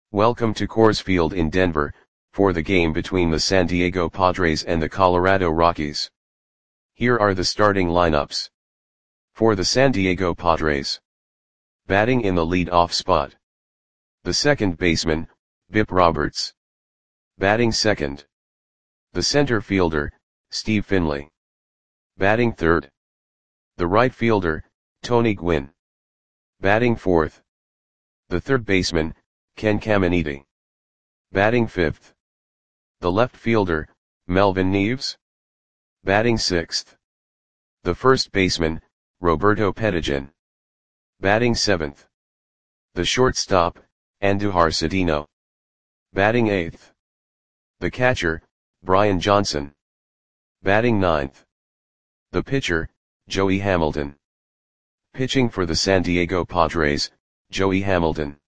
Welcome to Coors Field in Denver, for the game between the San Diego Padres and the Colorado Rockies. Here are the starting lineups. For the San Diego Padres. Batting in the lead-off spot. The second baseman, Bip Roberts. Batting second. The center fielder, Steve Finley. Batting third. The right fielder, Tony Gwynn. Batting fourth. The third baseman, Ken Caminiti. Batting fifth. The left fielder, Melvin Neves. Batting sixth. The first baseman, Roberto Pettigian. Batting seventh. The shortstop, Andujar Cedeno. Batting eighth. The catcher, Brian Johnson. Batting ninth. The pitcher, Joey Hamilton. Pitching for the San Diego Padres, Joey Hamilton.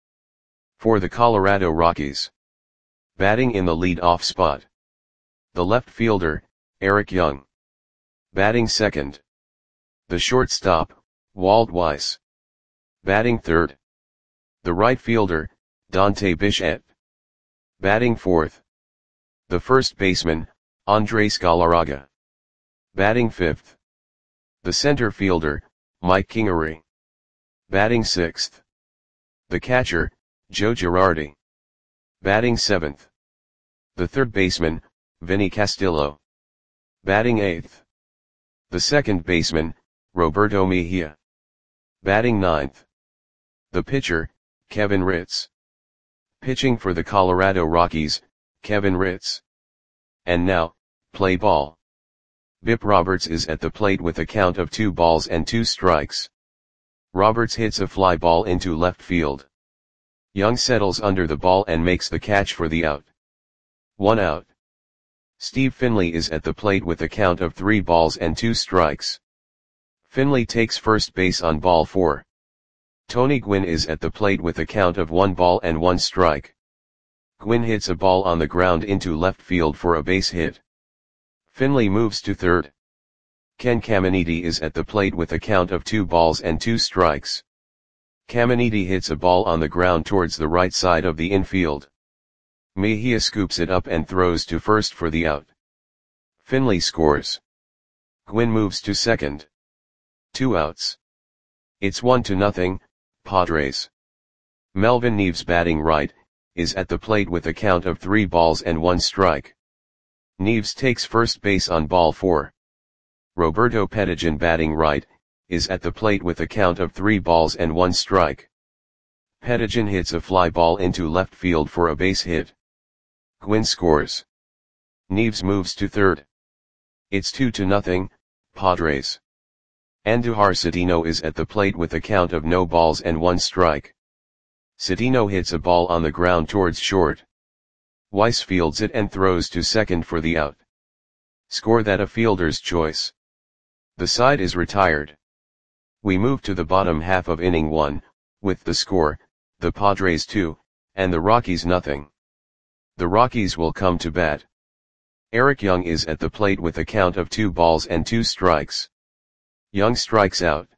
For the Colorado Rockies. Batting in the lead-off spot. The left fielder, Eric Young. Batting second. The shortstop, Walt Weiss. Batting third. The right fielder, Dante Bichette. Batting fourth. The first baseman, Andres Galarraga. Batting fifth. The center fielder, Mike Kingery. Batting sixth. The catcher, Joe Girardi. Batting seventh. The third baseman, Vinny Castillo. Batting eighth. The second baseman, Roberto Mejia. Batting ninth. The pitcher, Kevin Ritz. Pitching for the Colorado Rockies, Kevin Ritz. And now, play ball. Bip Roberts is at the plate with a count of 2 balls and 2 strikes. Roberts hits a fly ball into left field. Young settles under the ball and makes the catch for the out. 1 out. Steve Finley is at the plate with a count of 3 balls and 2 strikes. Finley takes first base on ball 4. Tony Gwynn is at the plate with a count of 1 ball and 1 strike. Gwynn hits a ball on the ground into left field for a base hit. Finley moves to third. Ken Caminiti is at the plate with a count of 2 balls and 2 strikes. Caminiti hits a ball on the ground towards the right side of the infield. Mejia scoops it up and throws to first for the out. Finley scores. Gwynn moves to second. 2 outs. It's 1-0, Padres. Melvin Neves, batting right, is at the plate with a count of 3 balls and 1 strike. Neves takes first base on ball 4. Roberto Pettigian, batting right, is at the plate with a count of 3 balls and 1 strike. Pettigian hits a fly ball into left field for a base hit. Gwynn scores. Neves moves to third. It's 2-0, Padres. Andujar Cedeno is at the plate with a count of no balls and 1 strike. Cedeno hits a ball on the ground towards short. Weiss fields it and throws to second for the out. Score that a fielder's choice. The side is retired. We move to the bottom half of inning 1, with the score, the Padres 2, and the Rockies nothing. The Rockies will come to bat. Eric Young is at the plate with a count of 2 balls and 2 strikes. Young strikes out.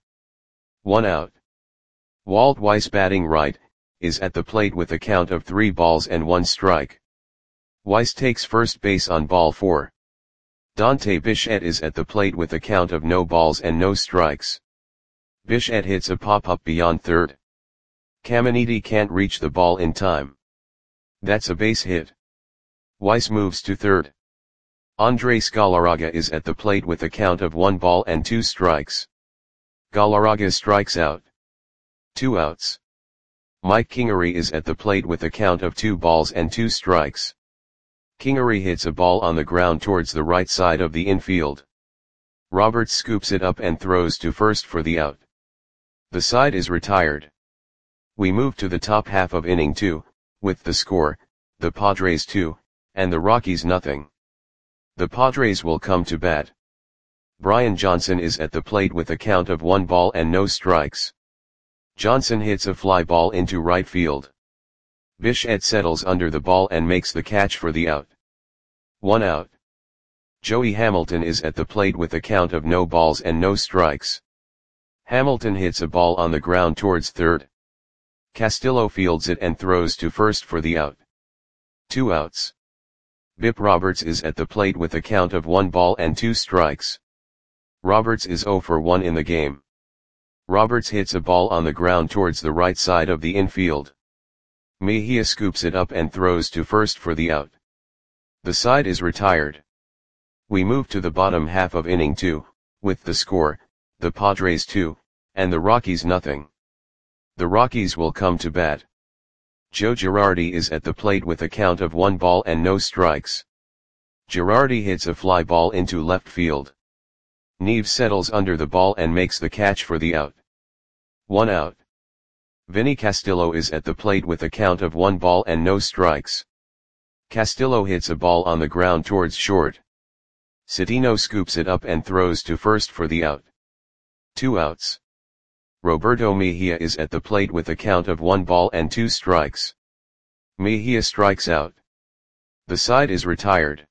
1 out. Walt Weiss, batting right, is at the plate with a count of 3 balls and 1 strike. Weiss takes first base on ball 4. Dante Bichette is at the plate with a count of no balls and no strikes. Bichette hits a pop-up beyond third. Caminiti can't reach the ball in time. That's a base hit. Weiss moves to third. Andres Galarraga is at the plate with a count of 1 ball and 2 strikes. Galarraga strikes out. 2 outs. Mike Kingery is at the plate with a count of 2 balls and 2 strikes. Kingery hits a ball on the ground towards the right side of the infield. Roberts scoops it up and throws to first for the out. The side is retired. We move to the top half of inning 2, with the score, the Padres 2, and the Rockies nothing. The Padres will come to bat. Brian Johnson is at the plate with a count of 1 ball and no strikes. Johnson hits a fly ball into right field. Bichette settles under the ball and makes the catch for the out. 1 out. Joey Hamilton is at the plate with a count of no balls and no strikes. Hamilton hits a ball on the ground towards third. Castillo fields it and throws to first for the out. 2 outs. Bip Roberts is at the plate with a count of 1 ball and 2 strikes. Roberts is 0 for 1 in the game. Roberts hits a ball on the ground towards the right side of the infield. Mejia scoops it up and throws to first for the out. The side is retired. We move to the bottom half of inning 2, with the score, the Padres 2, and the Rockies nothing. The Rockies will come to bat. Joe Girardi is at the plate with a count of 1 ball and no strikes. Girardi hits a fly ball into left field. Neves settles under the ball and makes the catch for the out. 1 out. Vinny Castillo is at the plate with a count of 1 ball and no strikes. Castillo hits a ball on the ground towards short. Citino scoops it up and throws to first for the out. 2 outs. Roberto Mejia is at the plate with a count of 1 ball and 2 strikes. Mejia strikes out. The side is retired.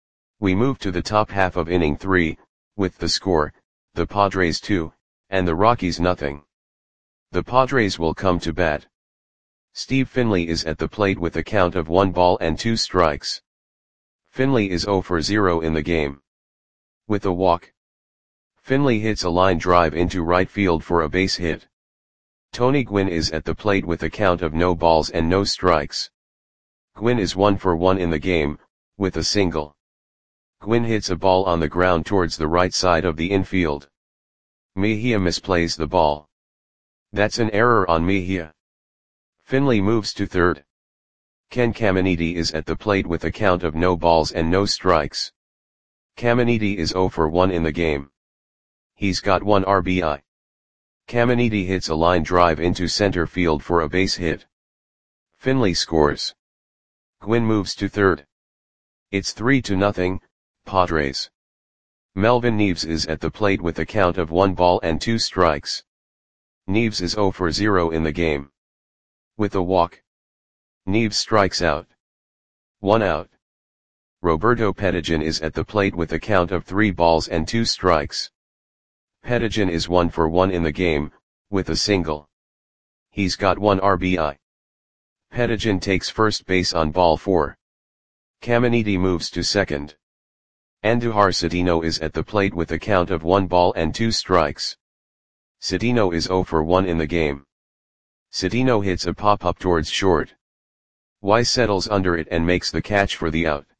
We move to the top half of inning 3, with the score, the Padres 2, and the Rockies nothing. The Padres will come to bat. Steve Finley is at the plate with a count of 1 ball and 2 strikes. Finley is 0 for 0 in the game. With a walk, Finley hits a line drive into right field for a base hit. Tony Gwynn is at the plate with a count of no balls and no strikes. Gwynn is 1 for 1 in the game, with a single. Gwynn hits a ball on the ground towards the right side of the infield. Mejia misplays the ball. That's an error on Mejia. Finley moves to third. Ken Caminiti is at the plate with a count of no balls and no strikes. Caminiti is 0 for 1 in the game. He's got 1 RBI. Caminiti hits a line drive into center field for a base hit. Finley scores. Gwynn moves to third. It's 3-0, Padres. Melvin Neves is at the plate with a count of 1 ball and 2 strikes. Neves is 0 for 0 in the game. With a walk, Neves strikes out. 1 out. Roberto Pettigian is at the plate with a count of 3 balls and 2 strikes. Pettigian is 1 for 1 in the game, with a single. He's got 1 RBI. Pettigian takes first base on ball 4. Caminiti moves to second. Andujar Citino is at the plate with a count of 1 ball and 2 strikes. Citino is 0 for 1 in the game. Citino hits a pop-up towards short. Weiss settles under it and makes the catch for the out.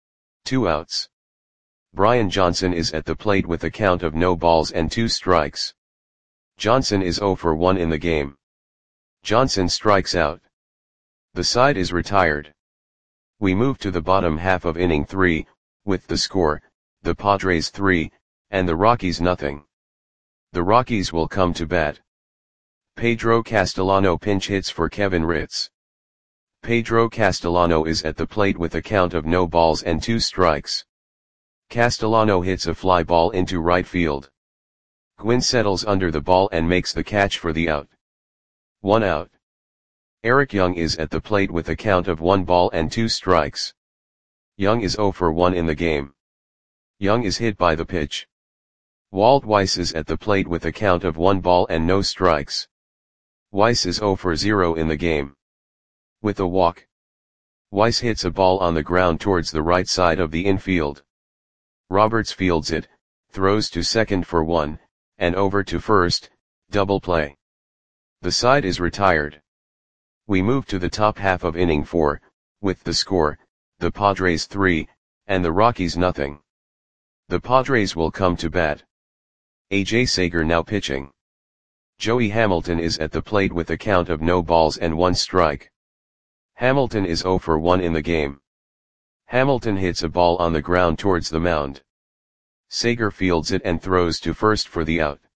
2 outs. Brian Johnson is at the plate with a count of no balls and 2 strikes. Johnson is 0 for 1 in the game. Johnson strikes out. The side is retired. We move to the bottom half of inning 3, with the score, the Padres 3, and the Rockies nothing. The Rockies will come to bat. Pedro Castellano pinch hits for Kevin Ritz. Pedro Castellano is at the plate with a count of no balls and 2 strikes. Castellano hits a fly ball into right field. Gwynn settles under the ball and makes the catch for the out. 1 out. Eric Young is at the plate with a count of 1 ball and 2 strikes. Young is 0 for 1 in the game. Young is hit by the pitch. Walt Weiss is at the plate with a count of 1 ball and no strikes. Weiss is 0 for 0 in the game. With a walk, Weiss hits a ball on the ground towards the right side of the infield. Roberts fields it, throws to second for 1, and over to first, double play. The side is retired. We move to the top half of inning 4, with the score, the Padres 3, and the Rockies nothing. The Padres will come to bat. A.J. Sager now pitching. Joey Hamilton is at the plate with a count of no balls and 1 strike. Hamilton is 0 for 1 in the game. Hamilton hits a ball on the ground towards the mound. Sager fields it and throws to first for the out.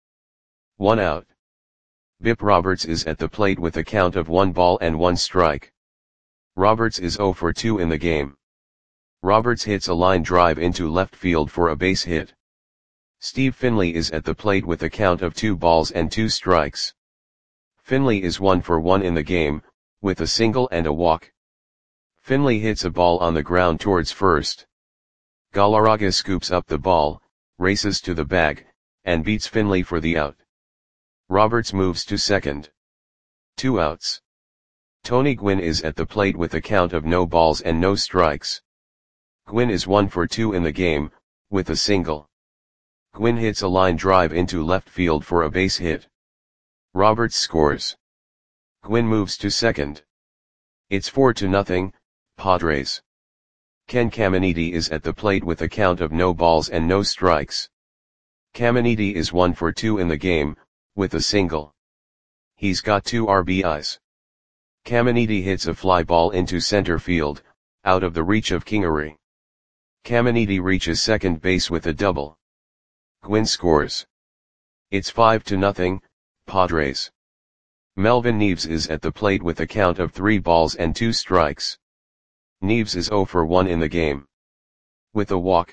1 out. Bip Roberts is at the plate with a count of 1 ball and 1 strike. Roberts is 0 for 2 in the game. Roberts hits a line drive into left field for a base hit. Steve Finley is at the plate with a count of 2 balls and 2 strikes. Finley is 1 for 1 in the game, with a single and a walk. Finley hits a ball on the ground towards first. Galarraga scoops up the ball, races to the bag, and beats Finley for the out. Roberts moves to second. 2 outs. Tony Gwynn is at the plate with a count of no balls and no strikes. Gwynn is 1 for 2 in the game, with a single. Gwynn hits a line drive into left field for a base hit. Roberts scores. Gwynn moves to second. It's 4-0, Padres. Ken Caminiti is at the plate with a count of no balls and no strikes. Caminiti is 1 for 2 in the game, with a single. He's got 2 RBIs. Caminiti hits a fly ball into center field, out of the reach of Kingery. Caminiti reaches second base with a double. Gwynn scores. It's 5-0, Padres. Melvin Neves is at the plate with a count of 3 balls and 2 strikes. Neves is 0 for 1 in the game. With a walk.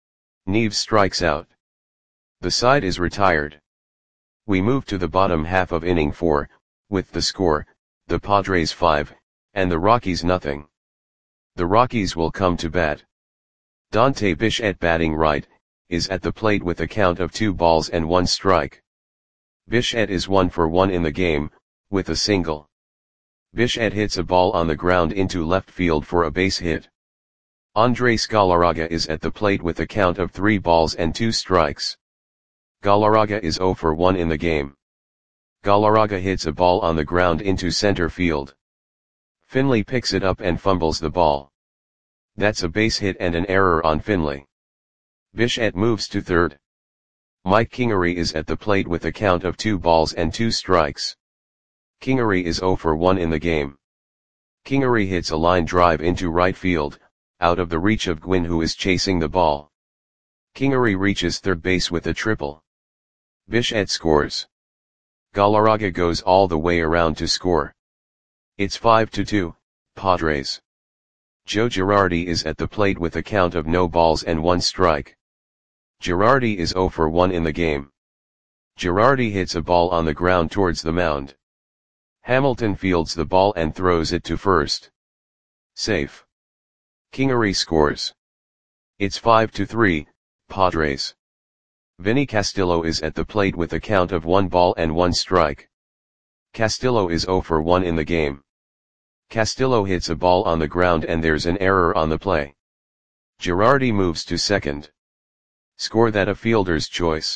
Neves strikes out. The side is retired. We move to the bottom half of inning 4, with the score, the Padres 5, and the Rockies nothing. The Rockies will come to bat. Dante Bichette, batting right, is at the plate with a count of 2 balls and 1 strike. Bichette is 1 for 1 in the game, with a single. Bichette hits a ball on the ground into left field for a base hit. Andres Galarraga is at the plate with a count of 3 balls and 2 strikes. Galarraga is 0 for 1 in the game. Galarraga hits a ball on the ground into center field. Finley picks it up and fumbles the ball. That's a base hit and an error on Finley. Bichette moves to third. Mike Kingery is at the plate with a count of 2 balls and 2 strikes. Kingery is 0 for 1 in the game. Kingery hits a line drive into right field, out of the reach of Gwynn, who is chasing the ball. Kingery reaches third base with a triple. Bichette scores. Galarraga goes all the way around to score. It's 5-2, Padres. Joe Girardi is at the plate with a count of no balls and 1 strike. Girardi is 0 for 1 in the game. Girardi hits a ball on the ground towards the mound. Hamilton fields the ball and throws it to first. Safe. Kingery scores. It's 5-3, Padres. Vinny Castillo is at the plate with a count of 1 ball and 1 strike. Castillo is 0 for 1 in the game. Castillo hits a ball on the ground and there's an error on the play. Girardi moves to second. Score that a fielder's choice.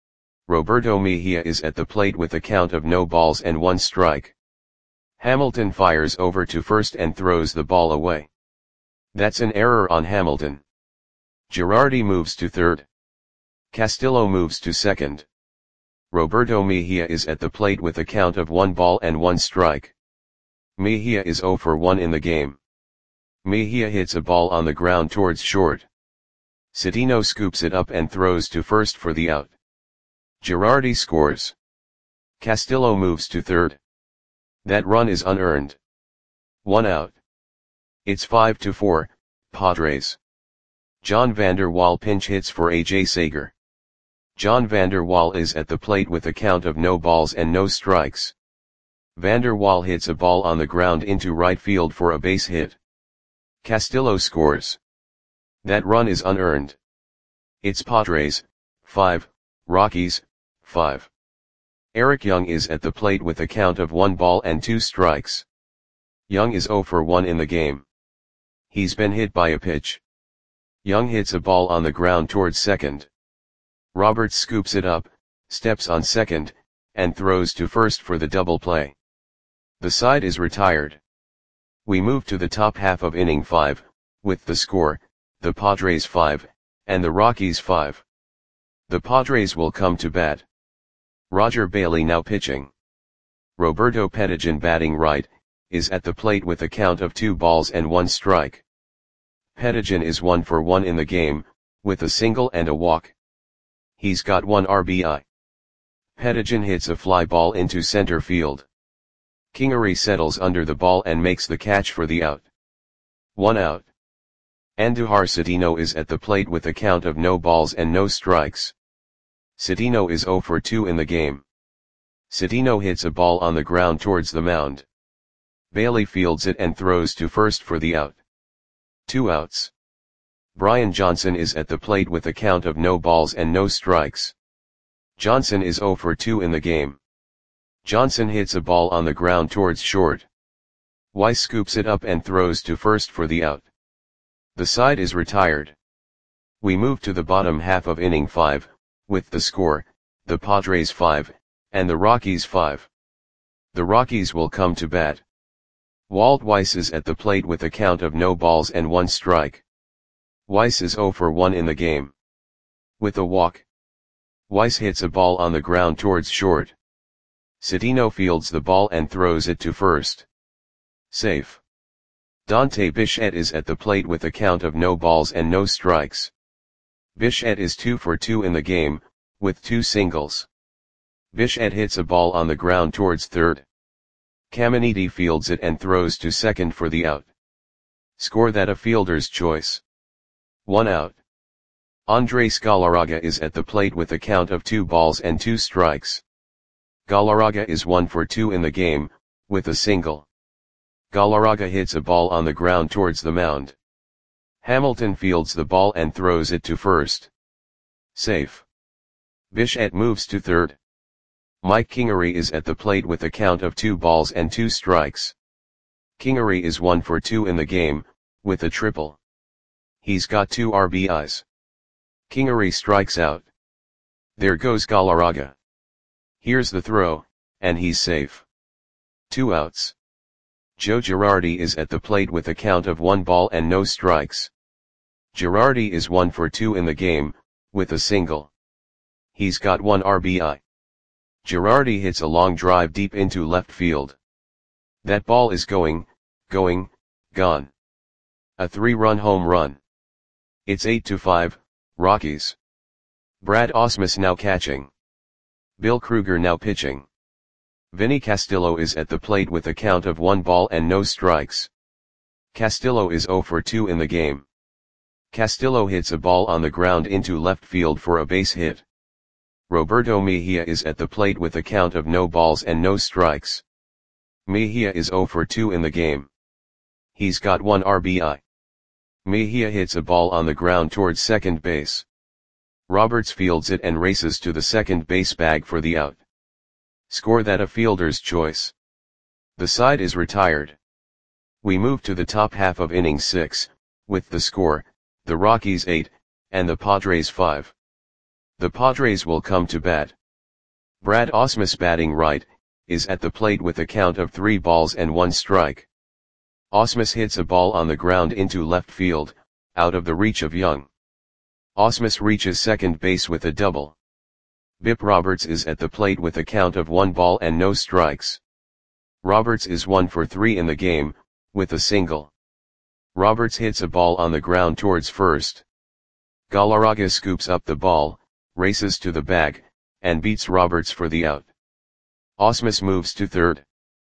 Roberto Mejia is at the plate with a count of no balls and 1 strike. Hamilton fires over to first and throws the ball away. That's an error on Hamilton. Girardi moves to third. Castillo moves to second. Roberto Mejia is at the plate with a count of 1 ball and 1 strike. Mejia is 0 for 1 in the game. Mejia hits a ball on the ground towards short. Cedeno scoops it up and throws to first for the out. Girardi scores. Castillo moves to third. That run is unearned. 1 out. It's 5-4, Padres. John Vander Wal pinch hits for A.J. Sager. John Vander Wal is at the plate with a count of no balls and no strikes. Vander Wal hits a ball on the ground into right field for a base hit. Castillo scores. That run is unearned. It's Padres, 5, Rockies, 5. Eric Young is at the plate with a count of 1 ball and 2 strikes. Young is 0 for 1 in the game. He's been hit by a pitch. Young hits a ball on the ground towards second. Roberts scoops it up, steps on second, and throws to first for the double play. The side is retired. We move to the top half of inning 5, with the score, the Padres 5, and the Rockies 5. The Padres will come to bat. Roger Bailey now pitching. Roberto Pettigian, batting right, is at the plate with a count of 2 balls and 1 strike. Pettigian is 1 for 1 in the game, with a single and a walk. He's got 1 RBI. Pettigian hits a fly ball into center field. Kingery settles under the ball and makes the catch for the out. 1 out. Andujar Cedeno is at the plate with a count of no balls and no strikes. Cedeno is 0 for 2 in the game. Cedeno hits a ball on the ground towards the mound. Bailey fields it and throws to first for the out. 2 outs. Brian Johnson is at the plate with a count of no balls and no strikes. Johnson is 0 for 2 in the game. Johnson hits a ball on the ground towards short. Weiss scoops it up and throws to first for the out. The side is retired. We move to the bottom half of inning 5, with the score, the Padres 5, and the Rockies 5. The Rockies will come to bat. Walt Weiss is at the plate with a count of no balls and 1 strike. Weiss is 0 for 1 in the game. With a walk. Weiss hits a ball on the ground towards short. Citino fields the ball and throws it to first. Safe. Dante Bichette is at the plate with a count of no balls and no strikes. Bichette is 2 for 2 in the game, with 2 singles. Bichette hits a ball on the ground towards third. Caminiti fields it and throws to second for the out. Score that a fielder's choice. 1 out. Andres Galarraga is at the plate with a count of 2 balls and 2 strikes. Galarraga is 1 for 2 in the game, with a single. Galarraga hits a ball on the ground towards the mound. Hamilton fields the ball and throws it to first. Safe. Bichette moves to third. Mike Kingery is at the plate with a count of 2 balls and 2 strikes. Kingery is 1 for 2 in the game, with a triple. He's got 2 RBIs. Kingery strikes out. There goes Galarraga. Here's the throw, and he's safe. 2 outs. Joe Girardi is at the plate with a count of 1 ball and no strikes. Girardi is 1 for 2 in the game, with a single. He's got 1 RBI. Girardi hits a long drive deep into left field. That ball is gone. A 3-run home run. It's 8-5, Rockies. Brad Ausmus now catching. Bill Kruger now pitching. Vinny Castillo is at the plate with a count of 1 ball and no strikes. Castillo is 0 for 2 in the game. Castillo hits a ball on the ground into left field for a base hit. Roberto Mejia is at the plate with a count of no balls and no strikes. Mejia is 0 for 2 in the game. He's got 1 RBI. Mejia hits a ball on the ground towards second base. Roberts fields it and races to the second base bag for the out. Score that a fielder's choice. The side is retired. We move to the top half of inning 6, with the score, the Rockies 8, and the Padres 5. The Padres will come to bat. Brad Ausmus batting right, is at the plate with a count of 3 balls and 1 strike. Ausmus hits a ball on the ground into left field, out of the reach of Young. Ausmus reaches second base with a double. Bip Roberts is at the plate with a count of 1 ball and no strikes. Roberts is 1 for 3 in the game, with a single. Roberts hits a ball on the ground towards first. Galarraga scoops up the ball, races to the bag, and beats Roberts for the out. Ausmus moves to third.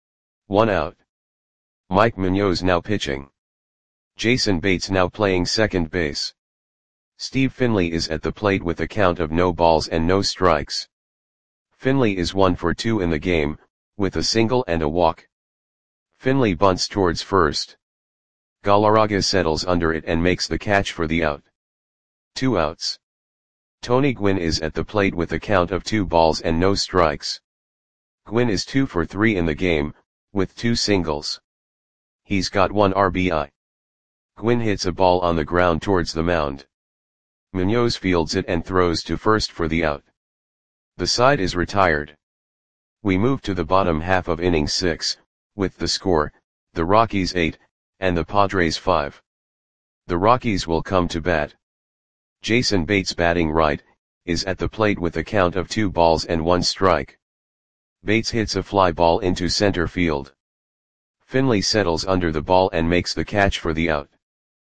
1 out. Mike Munoz now pitching. Jason Bates now playing second base. Steve Finley is at the plate with a count of no balls and no strikes. Finley is 1 for 2 in the game, with a single and a walk. Finley bunts towards first. Galarraga settles under it and makes the catch for the out. 2 outs. Tony Gwynn is at the plate with a count of 2 balls and no strikes. Gwynn is 2 for 3 in the game, with 2 singles. He's got 1 RBI. Gwynn hits a ball on the ground towards the mound. Munoz fields it and throws to first for the out. The side is retired. We move to the bottom half of inning 6, with the score, the Rockies 8, and the Padres 5. The Rockies will come to bat. Jason Bates batting right, is at the plate with a count of 2 balls and 1 strike. Bates hits a fly ball into center field. Finley settles under the ball and makes the catch for the out.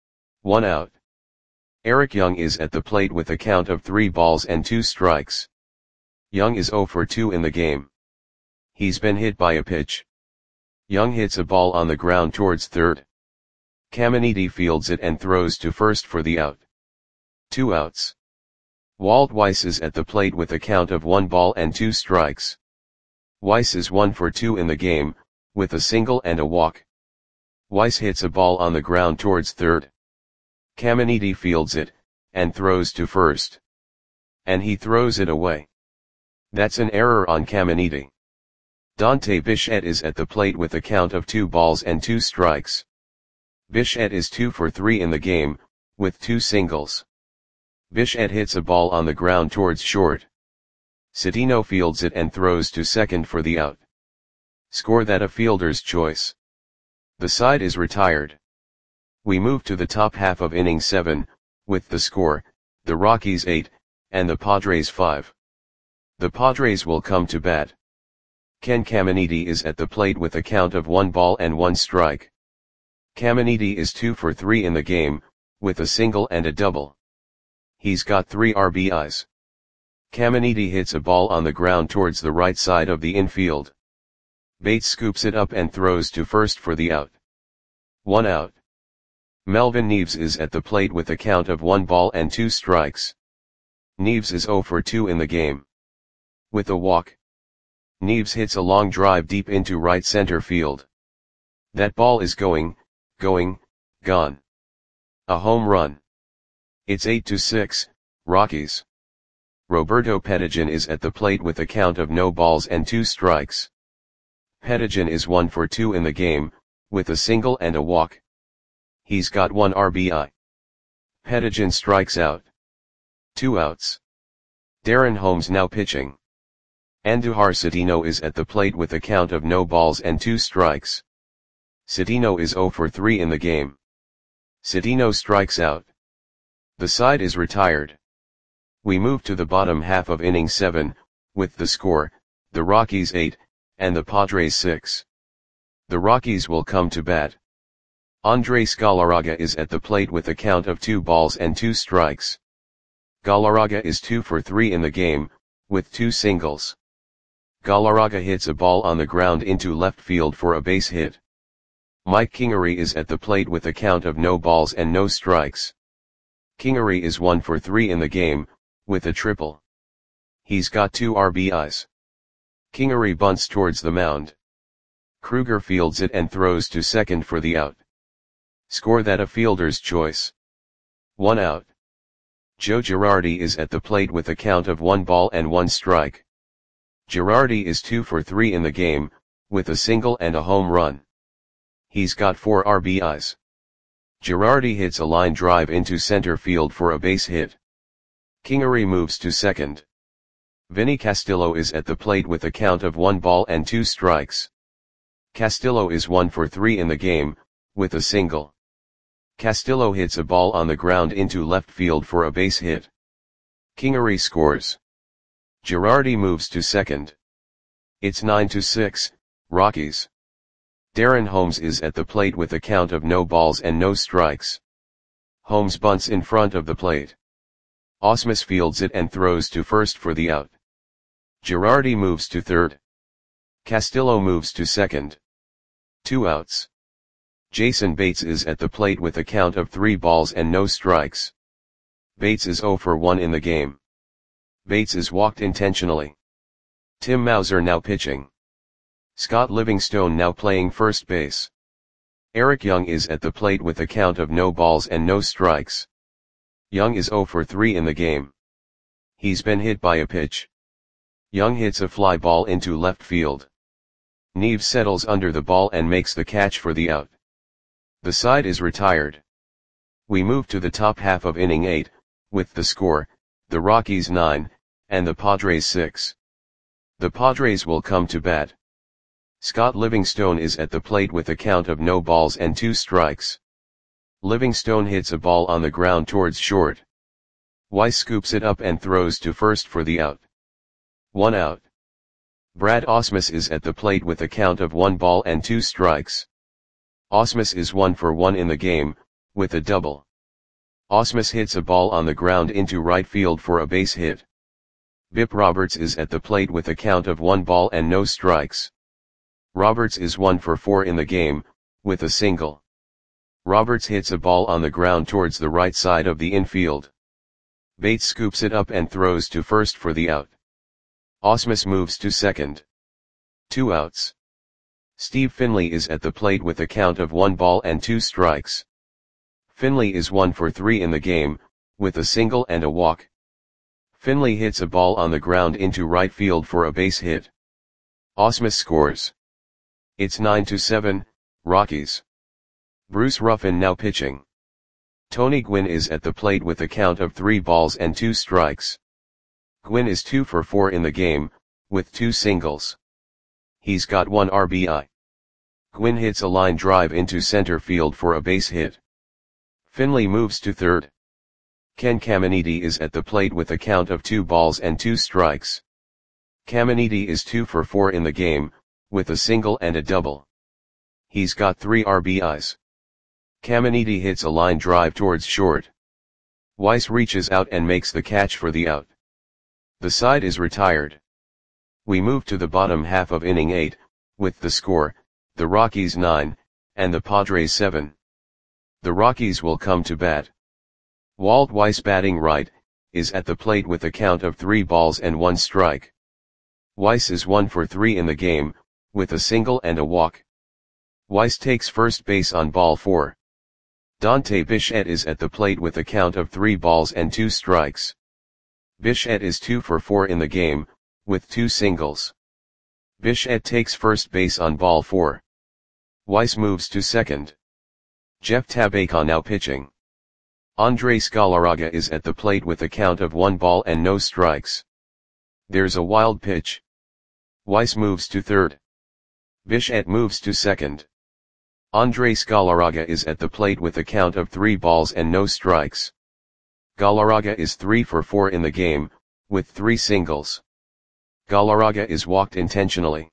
1 out. Eric Young is at the plate with a count of 3 balls and 2 strikes. Young is 0 for 2 in the game. He's been hit by a pitch. Young hits a ball on the ground towards third. Caminiti fields it and throws to first for the out. 2 outs. Walt Weiss is at the plate with a count of 1 ball and 2 strikes. Weiss is 1 for 2 in the game, with a single and a walk. Weiss hits a ball on the ground towards third. Caminiti fields it, and throws to first. And he throws it away. That's an error on Caminiti. Dante Bichette is at the plate with a count of 2 balls and 2 strikes. Bichette is 2 for 3 in the game, with 2 singles. Bichette hits a ball on the ground towards short. Citino fields it and throws to second for the out. Score that a fielder's choice. The side is retired. We move to the top half of inning 7, with the score, the Rockies 8, and the Padres 5. The Padres will come to bat. Ken Caminiti is at the plate with a count of 1 ball and 1 strike. Caminiti is 2 for 3 in the game, with a single and a double. He's got 3 RBIs. Caminiti hits a ball on the ground towards the right side of the infield. Bates scoops it up and throws to first for the out. 1 out. Melvin Neves is at the plate with a count of 1 ball and 2 strikes. Neves is 0 for 2 in the game. With a walk, Neves hits a long drive deep into right center field. That ball is gone. A home run. It's 8-6, Rockies. Roberto Pettijohn is at the plate with a count of no balls and 2 strikes. Pettijohn is 1 for 2 in the game, with a single and a walk. He's got 1 RBI. Pettijohn strikes out. 2 outs. Darren Holmes now pitching. Andujar Citino is at the plate with a count of no balls and 2 strikes. Citino is 0 for 3 in the game. Citino strikes out. The side is retired. We move to the bottom half of inning 7, with the score, the Rockies 8, and the Padres 6. The Rockies will come to bat. Andres Galarraga is at the plate with a count of 2 balls and 2 strikes. Galarraga is 2 for 3 in the game, with 2 singles. Galarraga hits a ball on the ground into left field for a base hit. Mike Kingery is at the plate with a count of no balls and no strikes. Kingery is 1 for 3 in the game, with a triple. He's got 2 RBIs. Kingery bunts towards the mound. Kruger fields it and throws to second for the out. Score that a fielder's choice. 1 out. Joe Girardi is at the plate with a count of 1 ball and 1 strike. Girardi is 2 for 3 in the game, with a single and a home run. He's got 4 RBIs. Girardi hits a line drive into center field for a base hit. Kingery moves to second. Vinny Castillo is at the plate with a count of 1 ball and 2 strikes. Castillo is 1 for 3 in the game, with a single. Castillo hits a ball on the ground into left field for a base hit. Kingery scores. Girardi moves to second. It's 9-6, Rockies. Darren Holmes is at the plate with a count of no balls and no strikes. Holmes bunts in front of the plate. Ausmus fields it and throws to first for the out. Girardi moves to third. Castillo moves to second. 2 outs. Jason Bates is at the plate with a count of 3 balls and no strikes. Bates is 0 for 1 in the game. Bates is walked intentionally. Tim Mauser now pitching. Scott Livingstone now playing first base. Eric Young is at the plate with a count of no balls and no strikes. Young is 0 for 3 in the game. He's been hit by a pitch. Young hits a fly ball into left field. Neves settles under the ball and makes the catch for the out. The side is retired. We move to the top half of inning 8, with the score, the Rockies 9, and the Padres 6. The Padres will come to bat. Scott Livingstone is at the plate with a count of no balls and 2 strikes. Livingstone hits a ball on the ground towards short. Weiss scoops it up and throws to first for the out. 1 out. Brad Ausmus is at the plate with a count of 1 ball and 2 strikes. Ausmus is 1 for 1 in the game, with a double. Ausmus hits a ball on the ground into right field for a base hit. Bip Roberts is at the plate with a count of 1 ball and no strikes. Roberts is 1 for 4 in the game, with a single. Roberts hits a ball on the ground towards the right side of the infield. Bates scoops it up and throws to first for the out. Ausmus moves to second. 2 outs. Steve Finley is at the plate with a count of 1 ball and 2 strikes. Finley is 1 for 3 in the game, with a single and a walk. Finley hits a ball on the ground into right field for a base hit. Ausmus scores. It's 9-7, Rockies. Bruce Ruffin now pitching. Tony Gwynn is at the plate with a count of 3 balls and 2 strikes. Gwynn is 2 for 4 in the game, with 2 singles. He's got 1 RBI. Gwynn hits a line drive into center field for a base hit. Finley moves to third. Ken Caminiti is at the plate with a count of 2 balls and 2 strikes. Caminiti is 2 for 4 in the game, with a single and a double. He's got 3 RBIs. Caminiti hits a line drive towards short. Weiss reaches out and makes the catch for the out. The side is retired. We move to the bottom half of inning 8, with the score, the Rockies 9, and the Padres 7. The Rockies will come to bat. Walt Weiss, batting right, is at the plate with a count of 3 balls and 1 strike. Weiss is 1 for 3 in the game, with a single and a walk. Weiss takes first base on ball 4. Dante Bichette is at the plate with a count of 3 balls and 2 strikes. Bichette is 2 for 4 in the game, with 2 singles. Bichette takes first base on ball 4. Weiss moves to second. Jeff Tabacon now pitching. Andres Galarraga is at the plate with a count of 1 ball and no strikes. There's a wild pitch. Weiss moves to third. Bichette moves to second. Andres Galarraga is at the plate with a count of 3 balls and no strikes. Galarraga is 3 for 4 in the game, with 3 singles. Galarraga is walked intentionally.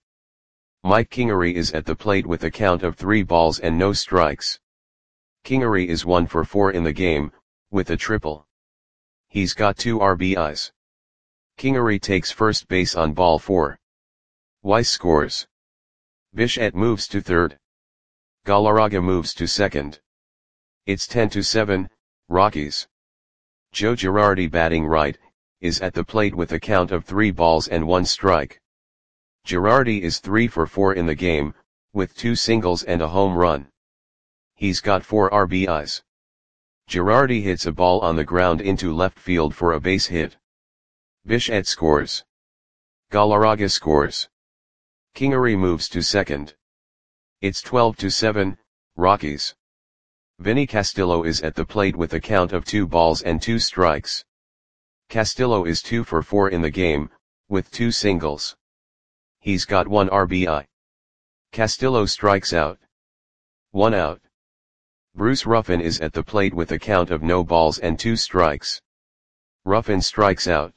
Mike Kingery is at the plate with a count of 3 balls and no strikes. Kingery is 1 for 4 in the game, with a triple. He's got 2 RBIs. Kingery takes first base on ball 4. Weiss scores. Bichette moves to third. Galarraga moves to second. It's 10-7, Rockies. Joe Girardi, batting right, is at the plate with a count of 3 balls and 1 strike. Girardi is 3 for 4 in the game, with 2 singles and a home run. He's got 4 RBIs. Girardi hits a ball on the ground into left field for a base hit. Bichette scores. Galarraga scores. Kingery moves to second. It's 12-7, Rockies. Vinny Castillo is at the plate with a count of 2 balls and 2 strikes. Castillo is 2 for 4 in the game, with 2 singles. He's got 1 RBI. Castillo strikes out. 1 out. Bruce Ruffin is at the plate with a count of no balls and 2 strikes. Ruffin strikes out.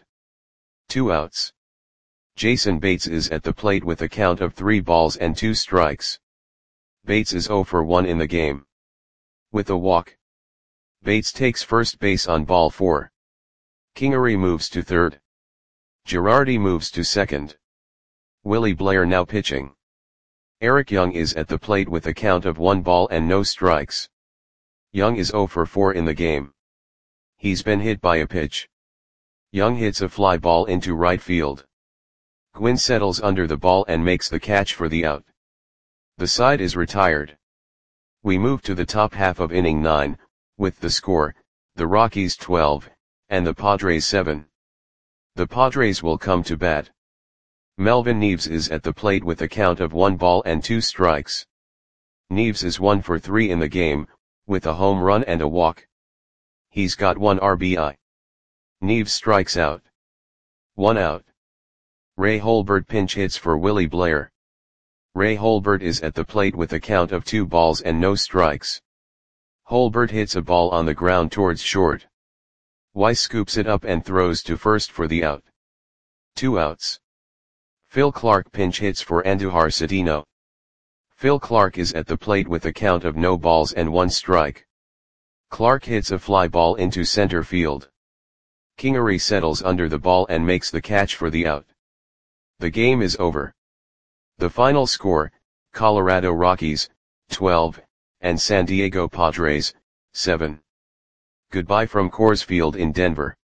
2 outs. Jason Bates is at the plate with a count of 3 balls and 2 strikes. Bates is 0 for 1 in the game. With a walk. Bates takes first base on ball 4. Kingery moves to third. Girardi moves to second. Willie Blair now pitching. Eric Young is at the plate with a count of 1 ball and no strikes. Young is 0 for 4 in the game. He's been hit by a pitch. Young hits a fly ball into right field. Gwynn settles under the ball and makes the catch for the out. The side is retired. We move to the top half of inning 9, with the score, the Rockies 12, and the Padres 7. The Padres will come to bat. Melvin Neves is at the plate with a count of 1 ball and 2 strikes. Neves is 1 for 3 in the game, with a home run and a walk. He's got 1 RBI. Neves strikes out. 1 out. Ray Holbert pinch hits for Willie Blair. Ray Holbert is at the plate with a count of 2 balls and no strikes. Holbert hits a ball on the ground towards short. Weiss scoops it up and throws to first for the out. 2 outs. Phil Clark pinch hits for Andujar Cedeno. Phil Clark is at the plate with a count of no balls and 1 strike. Clark hits a fly ball into center field. Kingery settles under the ball and makes the catch for the out. The game is over. The final score, Colorado Rockies, 12, and San Diego Padres, 7. Goodbye from Coors Field in Denver.